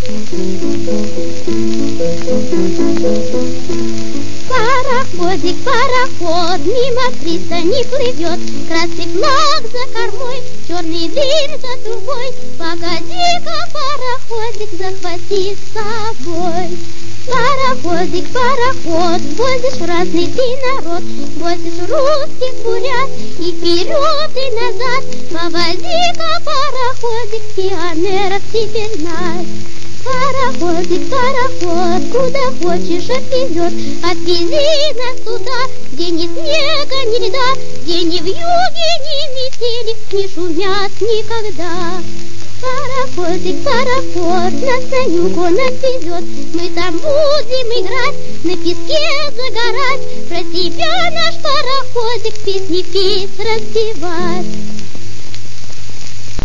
Пароходик, пароход, мимо пристани плывет, красный флаг за кормой, черный дым за трубой. Погоди-ка, пароходик, захвати с собой. Пароходик, пароход, возишь в разный ты народ, возишь русских бурят и вперед и назад. Повози-ка, пароходик, пионеров теперь нас. Пароходик, пароход, куда хочешь отвезет, отвези нас туда, где ни снега, ни льда, где ни вьюги, ни метели не шумят никогда. Пароходик, пароход, нас на юг он отвезет, мы там будем играть, на песке загорать, про тебя наш пароходик песни петь распевать.